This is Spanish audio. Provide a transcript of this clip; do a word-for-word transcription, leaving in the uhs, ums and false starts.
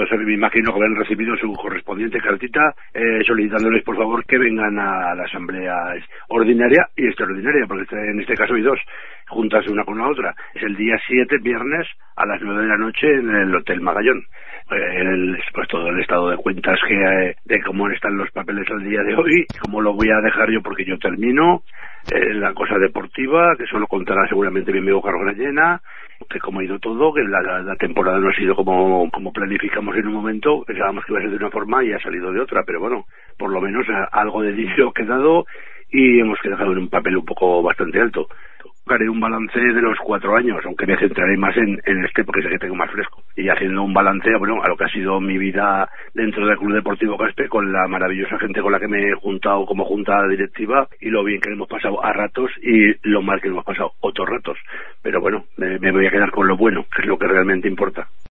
me imagino que habrán recibido su correspondiente cartita eh, solicitándoles por favor que vengan a la asamblea ordinaria y extraordinaria, porque en este caso hay dos, juntas una con la otra. Es el día siete, viernes, a las nueve de la noche en el Hotel Magallón. El, pues todo el estado de cuentas que eh, de cómo están los papeles al día de hoy, cómo lo voy a dejar yo porque yo termino, eh, la cosa deportiva, que solo contará seguramente mi amigo Carlos Grallena, que cómo ha ido todo, que la, la temporada no ha sido como, como planificamos en un momento, pensábamos que iba a ser de una forma y ha salido de otra, pero bueno, por lo menos a, algo de dinero ha quedado y hemos quedado en un papel un poco bastante alto. Haré un balance de los cuatro años, aunque me centraré más en, en este porque sé que tengo más fresco. Y haciendo un balance, bueno, a lo que ha sido mi vida dentro del Club Deportivo Caspe, con la maravillosa gente con la que me he juntado como junta directiva y lo bien que hemos pasado a ratos y lo mal que hemos pasado otros ratos. Pero bueno, me, me voy a quedar con lo bueno, que es lo que realmente importa.